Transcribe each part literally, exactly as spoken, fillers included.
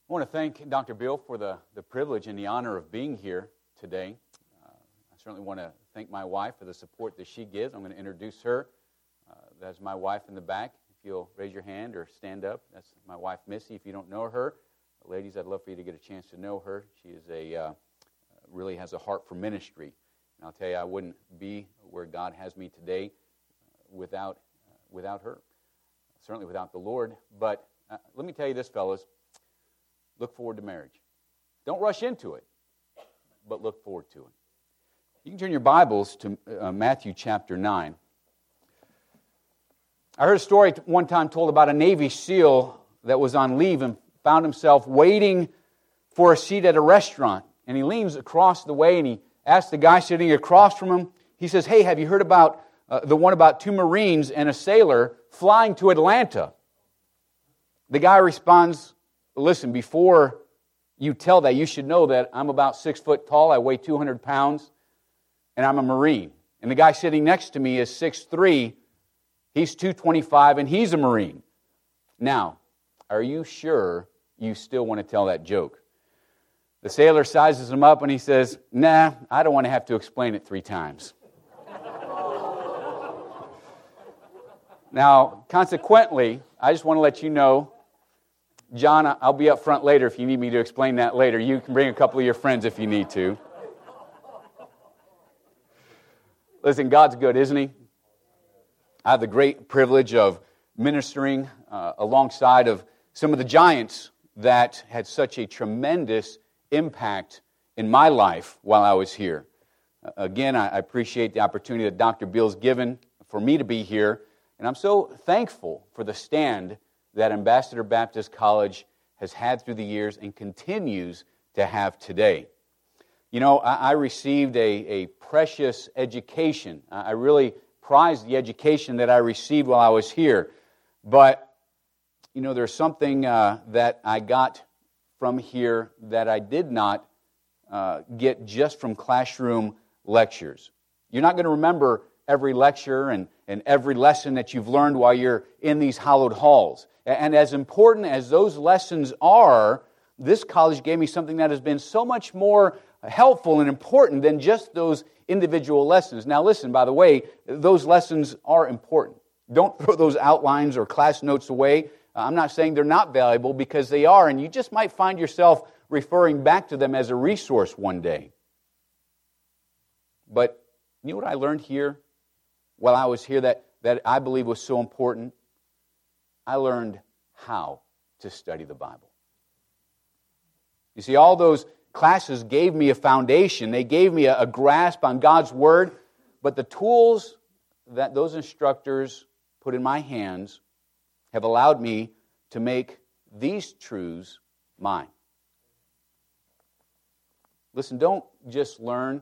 I want to thank Doctor Bill for the, the privilege and the honor of being here today. Uh, I certainly want to thank my wife for the support that she gives. I'm going to introduce her. Uh, that's my wife in the back. If you'll raise your hand or stand up, that's my wife, Missy. If you don't know her, ladies, I'd love for you to get a chance to know her. She is a uh, really has a heart for ministry. And I'll tell you, I wouldn't be where God has me today uh, without uh, without her. Certainly without the Lord. But uh, let me tell you this, fellas. Look forward to marriage. Don't rush into it, but look forward to it. You can turn your Bibles to uh, Matthew chapter nine. I heard a story one time told about a Navy SEAL that was on leave and found himself waiting for a seat at a restaurant. And he leans across the way and he asks the guy sitting across from him, he says, "Hey, have you heard about uh, the one about two Marines and a sailor flying to Atlanta?" The guy responds, "Listen, before you tell that, you should know that I'm about six foot tall, I weigh two hundred pounds, and I'm a Marine. And the guy sitting next to me is six three, he's two twenty-five, and he's a Marine. Now, are you sure you still want to tell that joke?" The sailor sizes him up and he says, "Nah, I don't want to have to explain it three times." Now, consequently, I just want to let you know, John, I'll be up front later if you need me to explain that later. You can bring a couple of your friends if you need to. Listen, God's good, isn't He? I have the great privilege of ministering uh, alongside of some of the giants that had such a tremendous impact in my life while I was here. Uh, again, I, I appreciate the opportunity that Doctor Bill's given for me to be here, and I'm so thankful for the stand that Ambassador Baptist College has had through the years and continues to have today. You know, I, I received a, a precious education. I really prize the education that I received while I was here. But, you know, there's something uh, that I got from here that I did not uh, get just from classroom lectures. You're not going to remember every lecture and, and every lesson that you've learned while you're in these hallowed halls. And as important as those lessons are, this college gave me something that has been so much more helpful and important than just those individual lessons. Now listen, by the way, those lessons are important. Don't throw those outlines or class notes away. I'm not saying they're not valuable, because they are, and you just might find yourself referring back to them as a resource one day. But you know what I learned here while I was here that, that I believe was so important? I learned how to study the Bible. You see, all those classes gave me a foundation. They gave me a, a grasp on God's Word, but the tools that those instructors put in my hands have allowed me to make these truths mine. Listen, don't just learn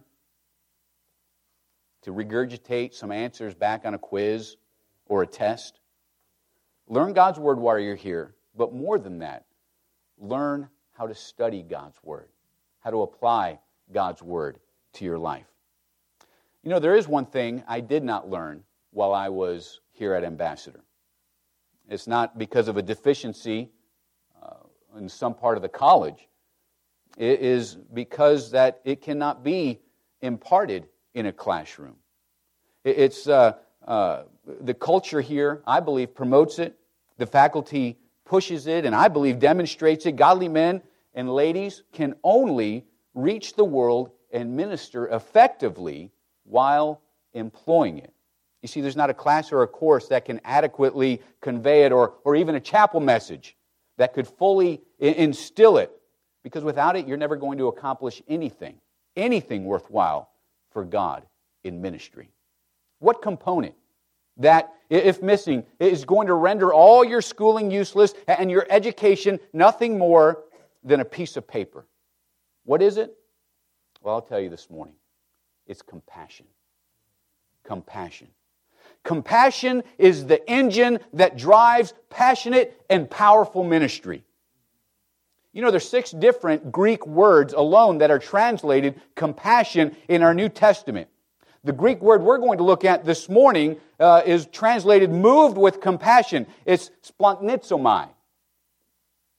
to regurgitate some answers back on a quiz or a test. Learn God's Word while you're here, but more than that, learn how to study God's Word, how to apply God's Word to your life. You know, there is one thing I did not learn while I was here at Ambassador. It's not because of a deficiency uh, in some part of the college. It is because that it cannot be imparted in a classroom. It's uh, uh, the culture here, I believe, promotes it. The faculty pushes it, and I believe demonstrates it. Godly men and ladies can only reach the world and minister effectively while employing it. You see, there's not a class or a course that can adequately convey it, or, or even a chapel message that could fully instill it. Because without it, you're never going to accomplish anything, anything worthwhile for God in ministry. What component that, if missing, is going to render all your schooling useless and your education nothing more than a piece of paper? What is it? Well, I'll tell you this morning. It's compassion. Compassion. Compassion is the engine that drives passionate and powerful ministry. You know, there's six different Greek words alone that are translated compassion in our New Testament. The Greek word we're going to look at this morning uh, is translated moved with compassion. It's splanchnizomai. If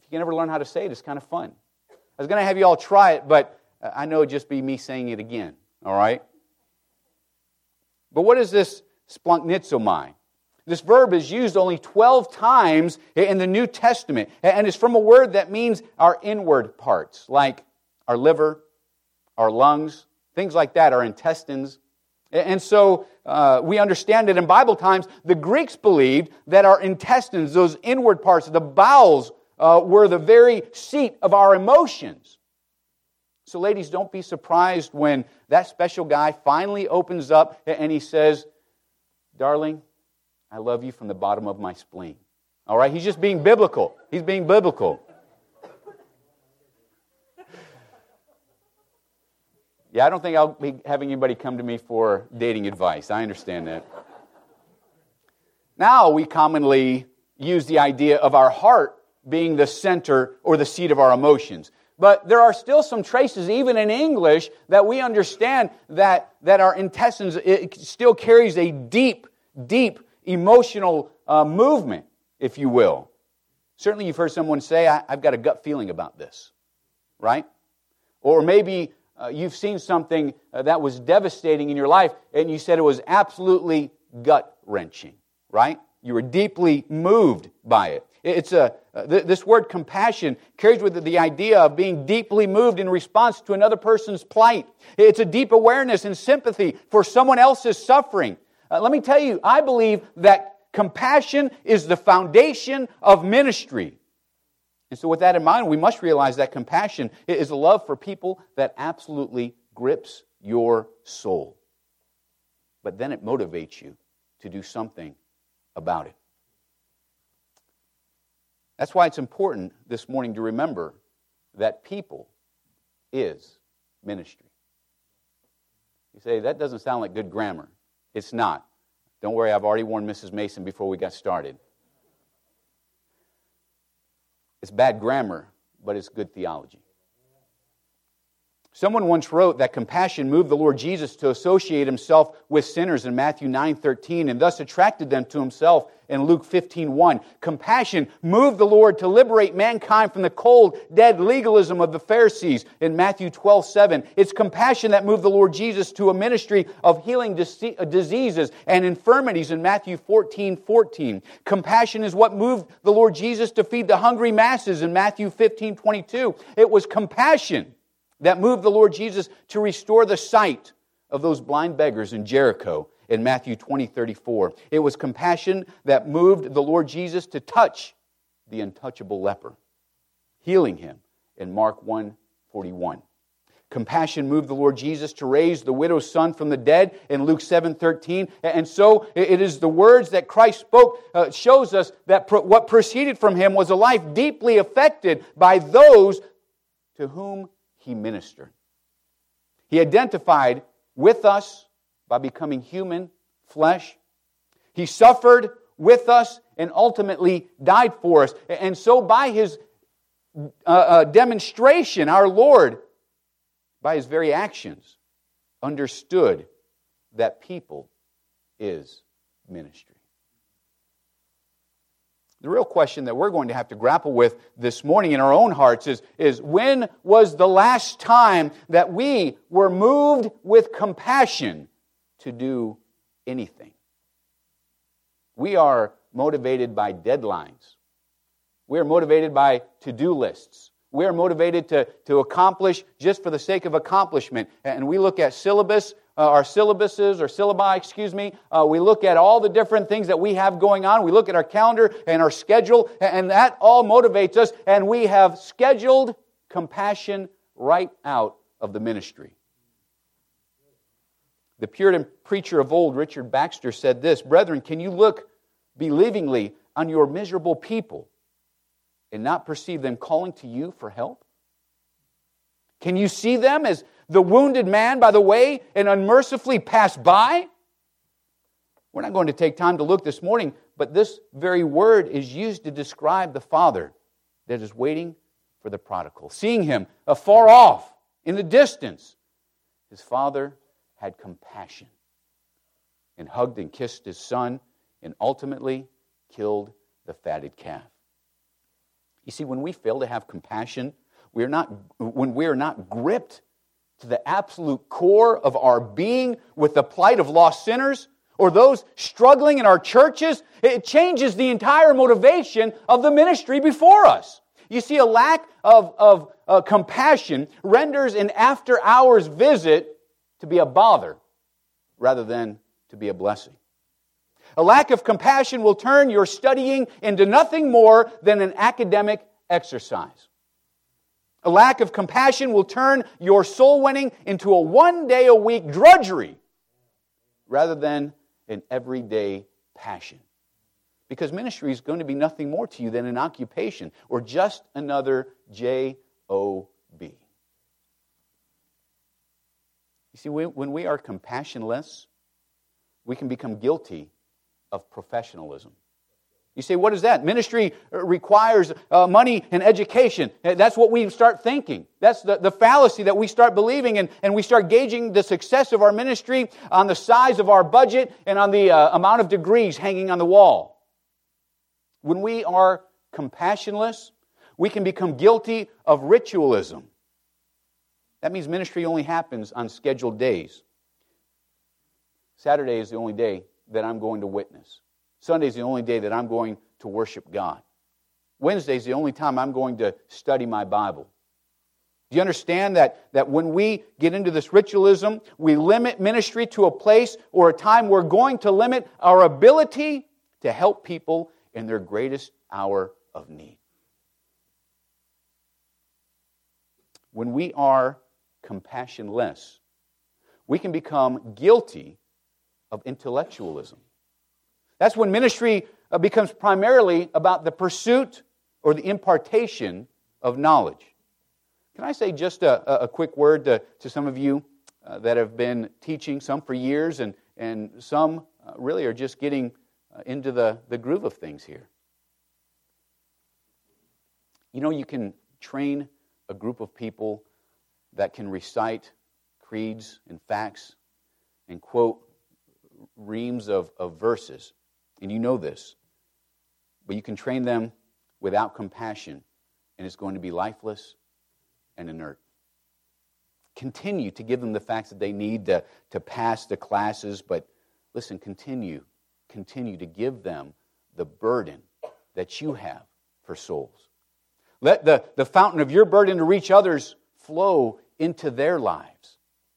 you can ever learn how to say it, it's kind of fun. I was going to have you all try it, but I know it'd just be me saying it again, all right? But what is this splanchnizomai? This verb is used only twelve times in the New Testament, and it's from a word that means our inward parts, like our liver, our lungs, things like that, our intestines. And so uh, we understand that in Bible times, the Greeks believed that our intestines, those inward parts, the bowels, uh, were the very seat of our emotions. So ladies, don't be surprised when that special guy finally opens up and he says, darling, I love you from the bottom of my spleen. All right? He's just being biblical. He's being biblical. Yeah, I don't think I'll be having anybody come to me for dating advice. I understand that. Now we commonly use the idea of our heart being the center or the seat of our emotions. But there are still some traces, even in English, that we understand that, that our intestines, it still carries a deep, deep emotional uh, movement, if you will. Certainly you've heard someone say, I, I've got a gut feeling about this, right? Or maybe uh, you've seen something uh, that was devastating in your life, and you said it was absolutely gut-wrenching, right? You were deeply moved by it. It's a uh, th- this word compassion carries with it the idea of being deeply moved in response to another person's plight. It's a deep awareness and sympathy for someone else's suffering. Uh, let me tell you, I believe that compassion is the foundation of ministry. And so with that in mind, we must realize that compassion is a love for people that absolutely grips your soul. But then it motivates you to do something about it. That's why it's important this morning to remember that people is ministry. You say, that doesn't sound like good grammar. It's not. Don't worry, I've already warned Missus Mason before we got started. It's bad grammar, but it's good theology. Someone once wrote that compassion moved the Lord Jesus to associate himself with sinners in Matthew nine thirteen and thus attracted them to himself in Luke fifteen one. Compassion moved the Lord to liberate mankind from the cold, dead legalism of the Pharisees in Matthew twelve seven. It's compassion that moved the Lord Jesus to a ministry of healing diseases and infirmities in Matthew fourteen fourteen. Compassion is what moved the Lord Jesus to feed the hungry masses in Matthew fifteen twenty-two. It was compassion that moved the Lord Jesus to restore the sight of those blind beggars in Jericho in Matthew twenty thirty-four. It was compassion that moved the Lord Jesus to touch the untouchable leper, healing him in Mark one forty-one. Compassion moved the Lord Jesus to raise the widow's son from the dead in Luke seven thirteen. And so it is the words that Christ spoke uh, shows us that pro- what proceeded from him was a life deeply affected by those to whom he ministered. He identified with us by becoming human flesh. He suffered with us and ultimately died for us. And so by his uh, uh, demonstration, our Lord, by his very actions, understood that people is ministry. The real question that we're going to have to grapple with this morning in our own hearts is, is when was the last time that we were moved with compassion to do anything? We are motivated by deadlines. We are motivated by to-do lists. We are motivated to, to accomplish just for the sake of accomplishment. And we look at syllabus, uh, our syllabuses, or syllabi, excuse me. Uh, we look at all the different things that we have going on. We look at our calendar and our schedule, and that all motivates us. And we have scheduled compassion right out of the ministry. The Puritan preacher of old, Richard Baxter, said this, "Brethren, can you look believingly on your miserable people and not perceive them calling to you for help? Can you see them as the wounded man by the way and unmercifully pass by?" We're not going to take time to look this morning, but this very word is used to describe the father that is waiting for the prodigal. Seeing him afar off, in the distance, his father had compassion and hugged and kissed his son and ultimately killed the fatted calf. You see, when we fail to have compassion, we are not, when we are not gripped to the absolute core of our being with the plight of lost sinners or those struggling in our churches, it changes the entire motivation of the ministry before us. You see, a lack of, of uh, compassion renders an after-hours visit to be a bother rather than to be a blessing. A lack of compassion will turn your studying into nothing more than an academic exercise. A lack of compassion will turn your soul winning into a one-day-a-week drudgery rather than an everyday passion. Because ministry is going to be nothing more to you than an occupation or just another J O B. You see, when we are compassionless, we can become guilty of professionalism. You say, what is that? Ministry requires uh, money and education. That's what we start thinking. That's the, the fallacy that we start believing, and, and we start gauging the success of our ministry on the size of our budget and on the uh, amount of degrees hanging on the wall. When we are compassionless, we can become guilty of ritualism. That means ministry only happens on scheduled days. Saturday is the only day that I'm going to witness. Sunday is the only day that I'm going to worship God. Wednesday is the only time I'm going to study my Bible. Do you understand that, that when we get into this ritualism, we limit ministry to a place or a time we're going to limit our ability to help people in their greatest hour of need? When we are compassionless, we can become guilty of intellectualism. That's when ministry becomes primarily about the pursuit or the impartation of knowledge. Can I say just a, a quick word to, to some of you uh, that have been teaching, some for years, and, and some uh, really are just getting uh, into the, the groove of things here. You know, you can train a group of people that can recite creeds and facts and quote reams of, of verses. And you know this. But you can train them without compassion, and it's going to be lifeless and inert. Continue to give them the facts that they need to, to pass the classes, but listen, continue, continue to give them the burden that you have for souls. Let the, the fountain of your burden to reach others flow into their lives.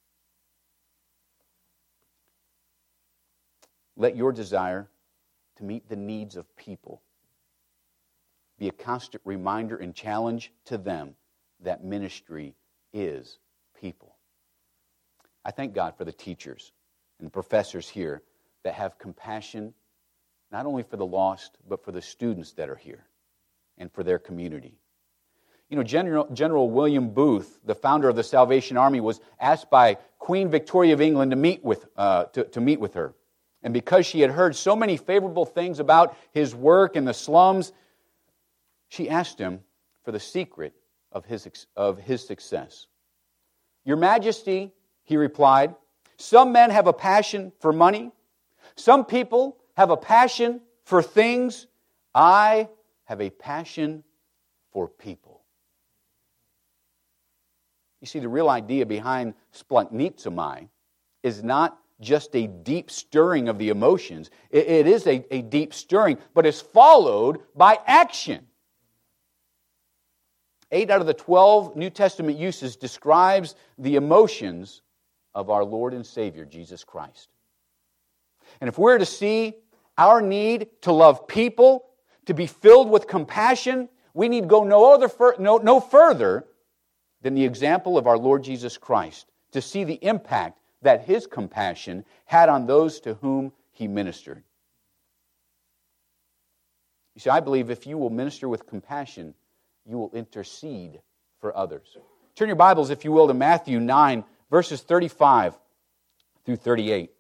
Let your desire to meet the needs of people be a constant reminder and challenge to them that ministry is people. I thank God for the teachers and professors here that have compassion not only for the lost, but for the students that are here and for their community. You know, General, General William Booth, the founder of the Salvation Army, was asked by Queen Victoria of England to meet with, uh, to, to meet with her. And because she had heard so many favorable things about his work in the slums, she asked him for the secret of his, of his success. Your Majesty, he replied, some men have a passion for money. Some people have a passion for things. I have a passion for people. You see, the real idea behind splanchnizomai is not just a deep stirring of the emotions. It, it is a, a deep stirring, but it's followed by action. Eight out of the twelve New Testament uses describes the emotions of our Lord and Savior, Jesus Christ. And if we're to see our need to love people, to be filled with compassion, we need go no, other, no, no further than the example of our Lord Jesus Christ to see the impact that His compassion had on those to whom He ministered. You see, I believe if you will minister with compassion, you will intercede for others. Turn your Bibles, if you will, to Matthew nine, verses thirty-five through thirty-eight.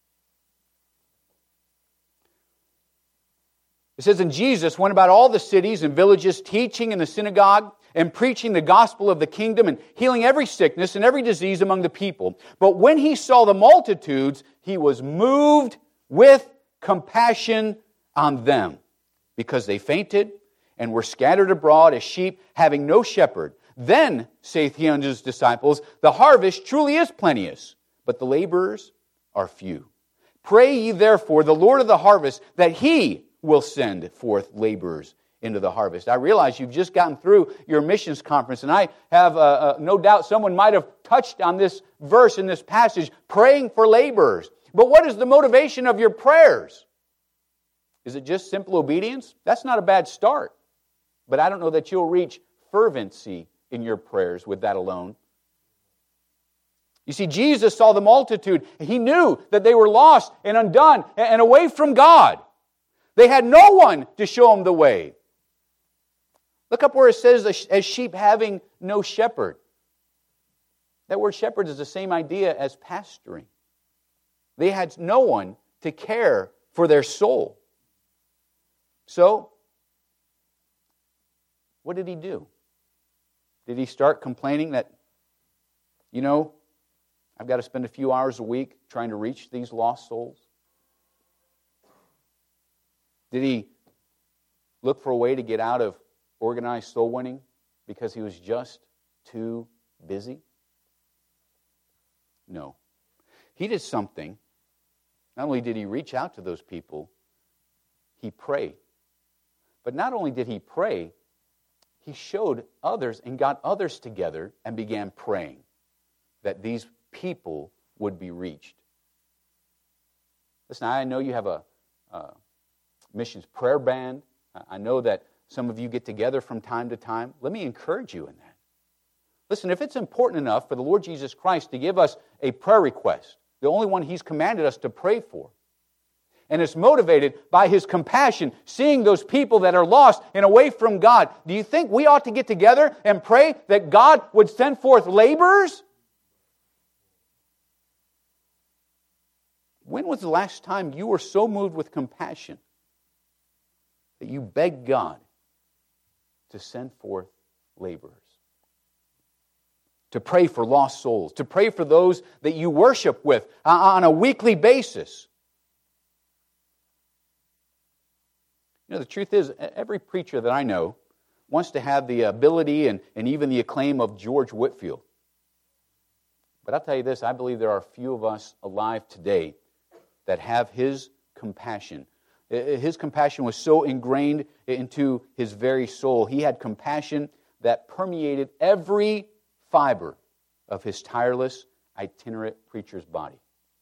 It says, and Jesus went about all the cities and villages, teaching in the synagogue and preaching the gospel of the kingdom and healing every sickness and every disease among the people. But when He saw the multitudes, He was moved with compassion on them, because they fainted and were scattered abroad as sheep having no shepherd. Then, saith he unto his disciples, the harvest truly is plenteous, but the laborers are few. Pray ye therefore the Lord of the harvest that He will send forth laborers into the harvest. I realize you've just gotten through your missions conference, and I have uh, uh, no doubt someone might have touched on this verse in this passage, praying for laborers. But what is the motivation of your prayers? Is it just simple obedience? That's not a bad start. But I don't know that you'll reach fervency in your prayers with that alone. You see, Jesus saw the multitude. He knew that they were lost and undone and away from God. They had no one to show them the way. Look up where it says, as sheep having no shepherd. That word shepherd is the same idea as pastoring. They had no one to care for their soul. So, what did He do? Did He start complaining that, you know, I've got to spend a few hours a week trying to reach these lost souls? Did He look for a way to get out of organized soul winning because He was just too busy? No. He did something. Not only did He reach out to those people, He prayed. But not only did He pray, He showed others and got others together and began praying that these people would be reached. Listen, I know you have a, a missions prayer band. I know that some of you get together from time to time. Let me encourage you in that. Listen, if it's important enough for the Lord Jesus Christ to give us a prayer request, the only one He's commanded us to pray for, and it's motivated by His compassion, seeing those people that are lost and away from God, do you think we ought to get together and pray that God would send forth laborers? When was the last time you were so moved with compassion that you begged God to send forth laborers? To pray for lost souls, to pray for those that you worship with on a weekly basis. You know, the truth is, every preacher that I know wants to have the ability and, and even the acclaim of George Whitefield. But I'll tell you this, I believe there are few of us alive today that have his compassion. His compassion was so ingrained into his very soul. He had compassion that permeated every fiber of his tireless, itinerant preacher's body.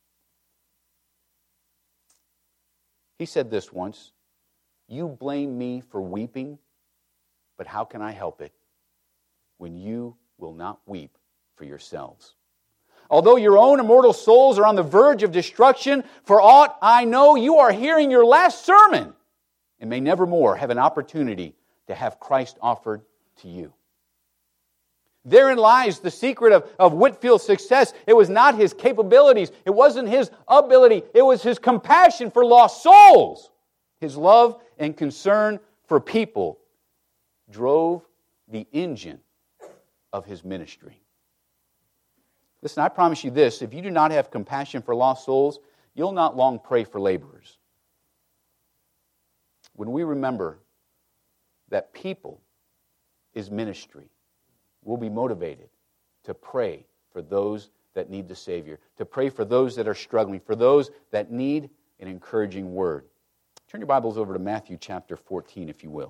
He said this once, "You blame me for weeping, but how can I help it when you will not weep for yourselves? Although your own immortal souls are on the verge of destruction, for aught I know, you are hearing your last sermon and may never more have an opportunity to have Christ offered to you." Therein lies the secret of, of Whitefield's success. It was not his capabilities. It wasn't his ability. It was his compassion for lost souls. His love and concern for people drove the engine of his ministry. Listen, I promise you this, if you do not have compassion for lost souls, you'll not long pray for laborers. When we remember that people is ministry, we'll be motivated to pray for those that need the Savior, to pray for those that are struggling, for those that need an encouraging word. Turn your Bibles over to Matthew chapter fourteen, if you will.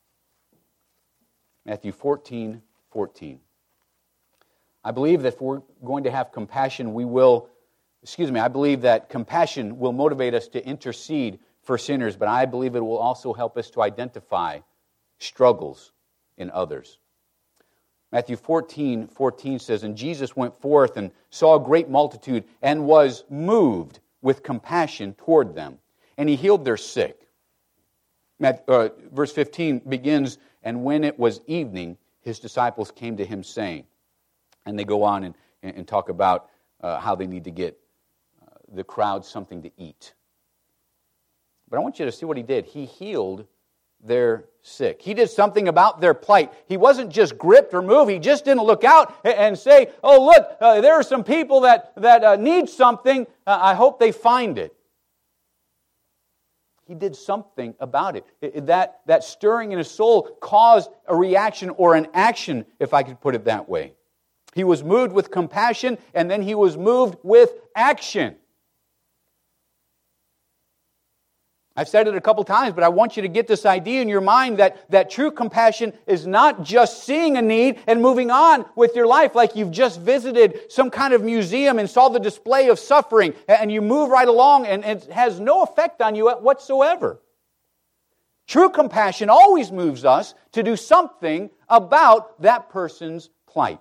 Matthew fourteen, fourteen. I believe that if we're going to have compassion, we will, excuse me, I believe that compassion will motivate us to intercede for sinners, but I believe it will also help us to identify struggles in others. Matthew fourteen, fourteen says, "And Jesus went forth and saw a great multitude and was moved with compassion toward them. And He healed their sick." Uh, verse fifteen begins, "And when it was evening, His disciples came to Him saying," and they go on and, and talk about uh, how they need to get uh, the crowd something to eat. But I want you to see what He did. He healed their sick. He did something about their plight. He wasn't just gripped or moved. He just didn't look out and say, "Oh, look, uh, there are some people that, that uh, need something. Uh, I hope they find it." he did something about it. It- That, that stirring in his soul caused a reaction or an action, if I could put it that way. He was moved with compassion, and then he was moved with action. I've said it a couple times, but I want you to get this idea in your mind that, that true compassion is not just seeing a need and moving on with your life like you've just visited some kind of museum and saw the display of suffering, and you move right along and it has no effect on you whatsoever. True compassion always moves us to do something about that person's plight.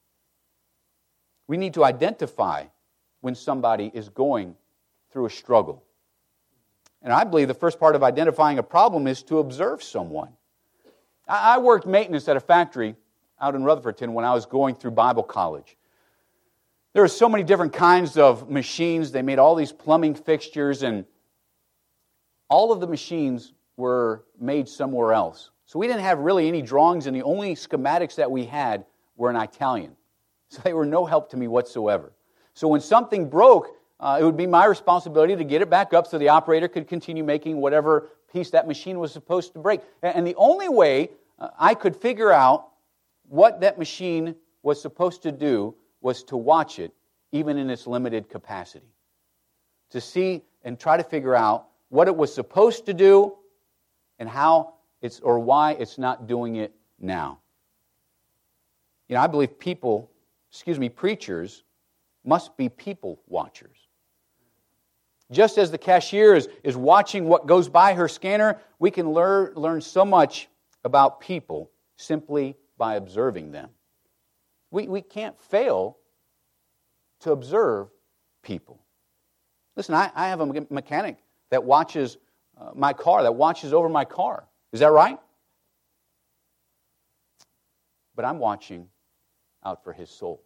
We need to identify when somebody is going through a struggle. And I believe the first part of identifying a problem is to observe someone. I worked maintenance at a factory out in Rutherfordton when I was going through Bible college. There were so many different kinds of machines. They made all these plumbing fixtures, and all of the machines were made somewhere else. So we didn't have really any drawings, and the only schematics that we had were in Italian. So they were no help to me whatsoever. So when something broke, Uh, it would be my responsibility to get it back up so the operator could continue making whatever piece that machine was supposed to break. And the only way uh, I could figure out what that machine was supposed to do was to watch it, even in its limited capacity. To see and try to figure out what it was supposed to do and how it's or why it's not doing it now. You know, I believe people, excuse me, preachers must be people watchers. Just as the cashier is, is watching what goes by her scanner, we can learn, learn so much about people simply by observing them. We, we can't fail to observe people. Listen, I, I have a mechanic that watches uh, my car, that watches over my car. Is that right? But I'm watching out for his soul.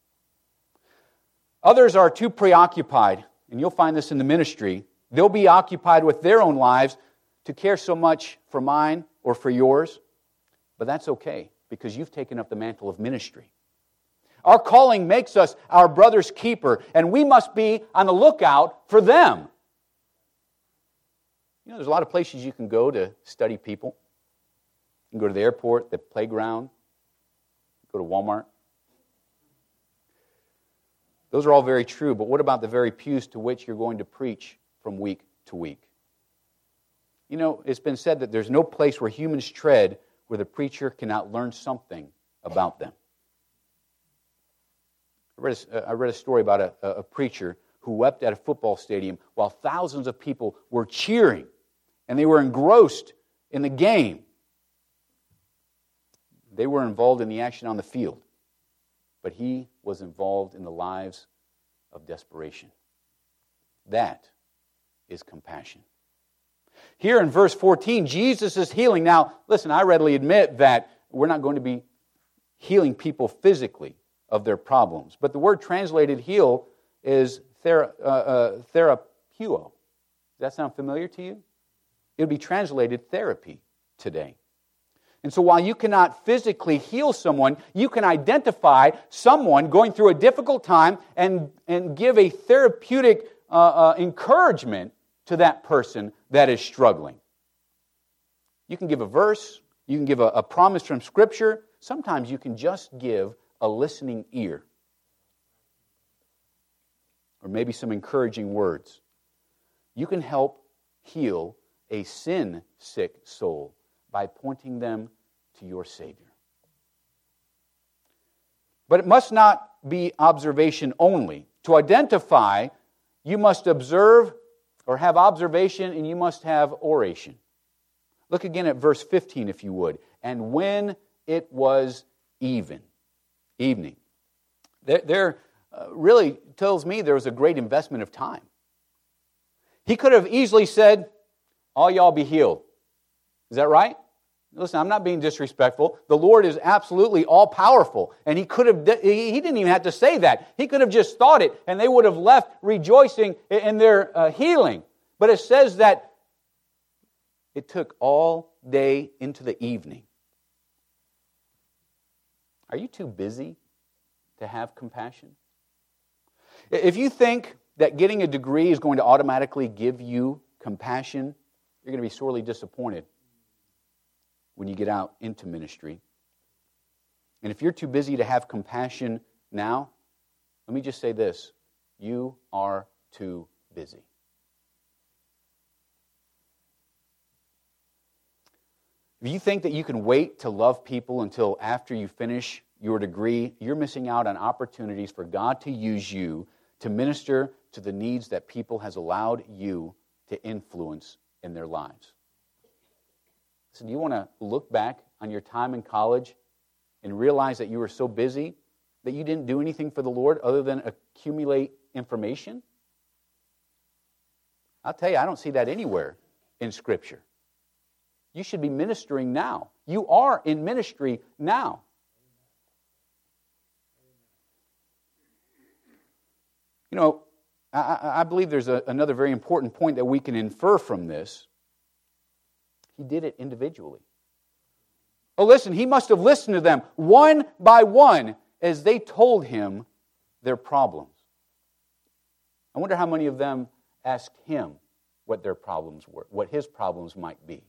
Others are too preoccupied, and you'll find this in the ministry. They'll be occupied with their own lives to care so much for mine or for yours. But that's okay, because you've taken up the mantle of ministry. Our calling makes us our brother's keeper, and we must be on the lookout for them. You know, there's a lot of places you can go to study people. You can go to the airport, the playground, go to Walmart. Those are all very true, but what about the very pews to which you're going to preach from week to week? You know, it's been said that there's no place where humans tread where the preacher cannot learn something about them. I read a, I read a story about a, a preacher who wept at a football stadium while thousands of people were cheering, and they were engrossed in the game. They were involved in the action on the field, but he was involved in the lives of desperation. That is compassion. Here in verse fourteen, Jesus is healing. Now, listen, I readily admit that we're not going to be healing people physically of their problems, but the word translated heal is thera, uh, uh, therapeuo. Does that sound familiar to you? It would be translated therapy today. And so while you cannot physically heal someone, you can identify someone going through a difficult time and, and give a therapeutic uh, uh, encouragement to that person that is struggling. You can give a verse, you can give a, a promise from Scripture. Sometimes you can just give a listening ear. Or maybe some encouraging words. You can help heal a sin-sick soul by pointing them to your Savior. But it must not be observation only. To identify, you must observe or have observation, and you must have oration. Look again at verse fifteen, if you would. And when it was even, evening. There, there uh, really tells me there was a great investment of time. He could have easily said, all y'all be healed. Is that right? Listen, I'm not being disrespectful. The Lord is absolutely all-powerful. And he could have, he didn't even have to say that. He could have just thought it, and they would have left rejoicing in their uh, healing. But it says that it took all day into the evening. Are you too busy to have compassion? If you think that getting a degree is going to automatically give you compassion, You're going to be sorely disappointed when you get out into ministry. And if you're too busy to have compassion now, let me just say this. You are too busy. If you think that you can wait to love people until after you finish your degree, you're missing out on opportunities for God to use you to minister to the needs that people has allowed you to influence in their lives. So do you want to look back on your time in college and realize that you were so busy that you didn't do anything for the Lord other than accumulate information? I'll tell you, I don't see that anywhere in Scripture. You should be ministering now. You are in ministry now. You know, I, I believe there's a, another very important point that we can infer from this. He did it individually. Oh, listen, he must have listened to them one by one as they told him their problems. I wonder how many of them asked him what their problems were, what his problems might be.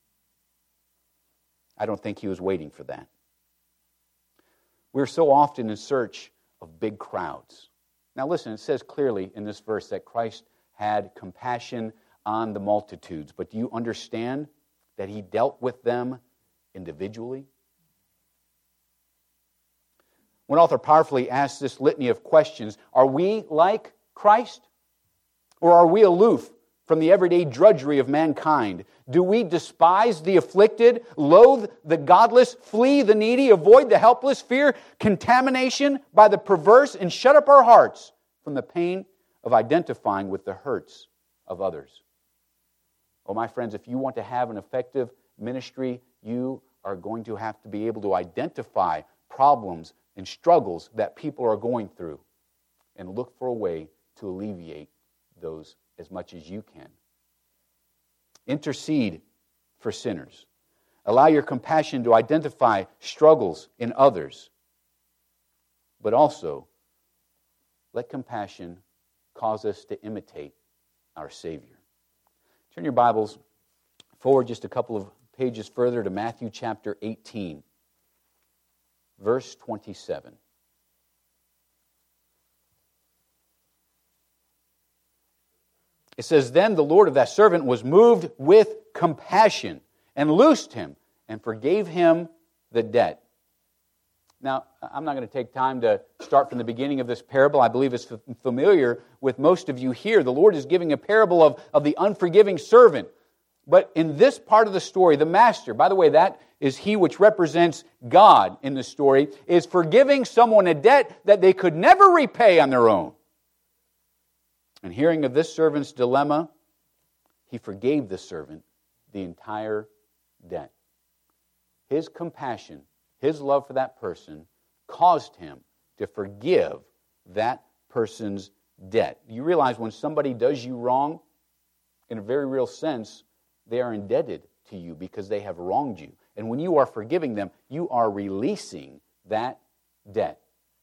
I don't think he was waiting for that. We're so often in search of big crowds. Now listen, it says clearly in this verse that Christ had compassion on the multitudes. But do you understand that he dealt with them individually? One author powerfully asks this litany of questions. Are we like Christ? Or are we aloof from the everyday drudgery of mankind? Do we despise the afflicted, loathe the godless, flee the needy, avoid the helpless, fear contamination by the perverse, and shut up our hearts from the pain of identifying with the hurts of others? Oh, my friends, if you want to have an effective ministry, you are going to have to be able to identify problems and struggles that people are going through and look for a way to alleviate those as much as you can. Intercede for sinners. Allow your compassion to identify struggles in others. But also, let compassion cause us to imitate our Savior. Turn your Bibles forward just a couple of pages further to Matthew chapter eighteen, verse twenty-seven. It says, "Then the Lord of that servant was moved with compassion and loosed him and forgave him the debt." Now, I'm not going to take time to start from the beginning of this parable. I believe it's familiar with most of you here. The Lord is giving a parable of, of the unforgiving servant. But in this part of the story, the master, by the way, that is he which represents God in the story, is forgiving someone a debt that they could never repay on their own. And hearing of this servant's dilemma, he forgave the servant the entire debt. His compassion, his love for that person, caused him to forgive that person's debt. You realize when somebody does you wrong, in a very real sense, they are indebted to you because they have wronged you. And when you are forgiving them, you are releasing that debt.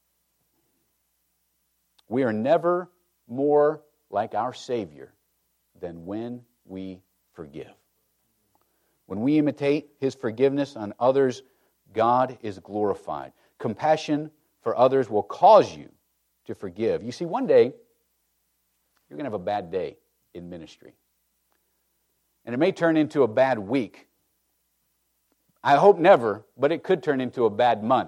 We are never more like our Savior than when we forgive. When we imitate His forgiveness on others, God is glorified. Compassion for others will cause you to forgive. You see, one day, you're going to have a bad day in ministry. And it may turn into a bad week. I hope never, but it could turn into a bad month.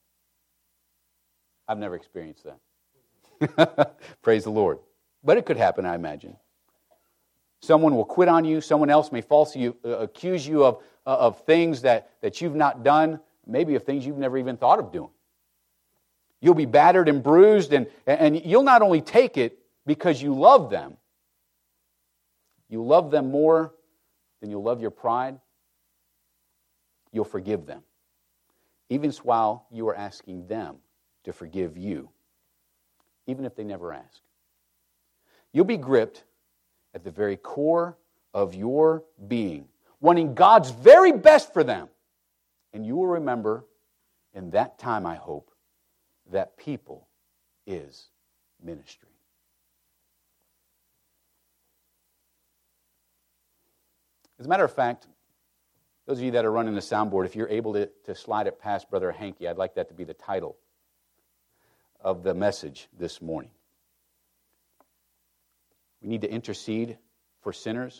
I've never experienced that. Praise the Lord. But it could happen, I imagine. Someone will quit on you. Someone else may falsely uh, accuse you of, uh, of things that, that you've not done, maybe of things you've never even thought of doing. You'll be battered and bruised, and, and you'll not only take it because you love them, you love them more than you'll love your pride. You'll forgive them, even while you are asking them to forgive you, even if they never ask. You'll be gripped at the very core of your being, wanting God's very best for them. And you will remember, in that time, I hope, that people is ministry. As a matter of fact, those of you that are running the soundboard, if you're able to, to slide it past Brother Hankey, I'd like that to be the title of the message this morning. We need to intercede for sinners.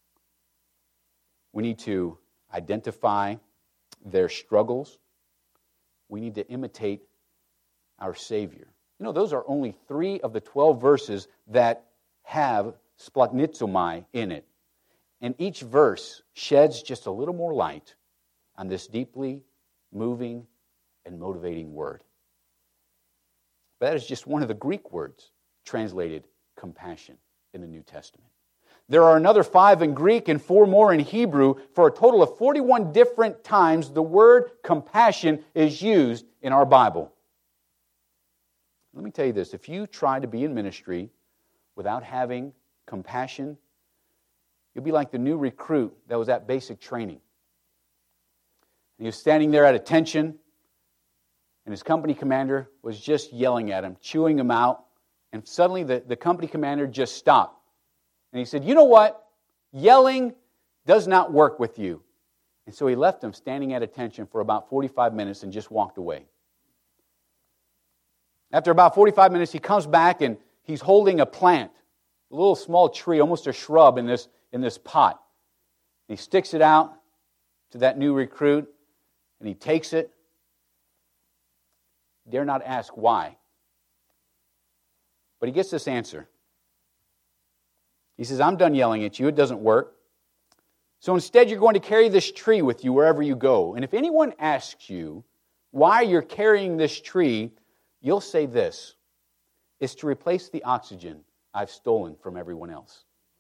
We need to identify their struggles. We need to imitate our Savior. You know, those are only three of the twelve verses that have splanchnizomai in it. And each verse sheds just a little more light on this deeply moving and motivating word. But that is just one of the Greek words translated compassion in the New Testament. There are another five in Greek and four more in Hebrew. For a total of forty-one different times the word compassion is used in our Bible. Let me tell you this. If you try to be in ministry without having compassion, you'll be like the new recruit that was at basic training. And he was standing there at attention, and his company commander was just yelling at him, chewing him out, and suddenly the, the company commander just stopped. And he said, you know what? Yelling does not work with you. And so he left him standing at attention for about forty-five minutes and just walked away. After about forty-five minutes, he comes back and he's holding a plant, a little small tree, almost a shrub in this, in this pot. And he sticks it out to that new recruit, and he takes it. Dare not ask why. But he gets this answer. He says, I'm done yelling at you. It doesn't work. So instead, you're going to carry this tree with you wherever you go. And if anyone asks you why you're carrying this tree, you'll say this: it's to replace the oxygen I've stolen from everyone else.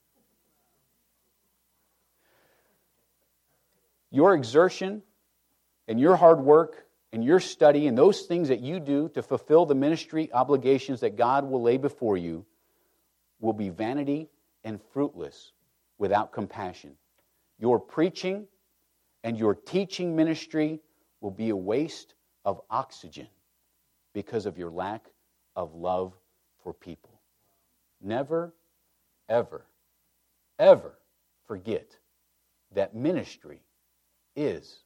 Your exertion and your hard work and your study and those things that you do to fulfill the ministry obligations that God will lay before you will be vanity and fruitless without compassion. Your preaching and your teaching ministry will be a waste of oxygen because of your lack of love for people. Never, ever, ever forget that ministry is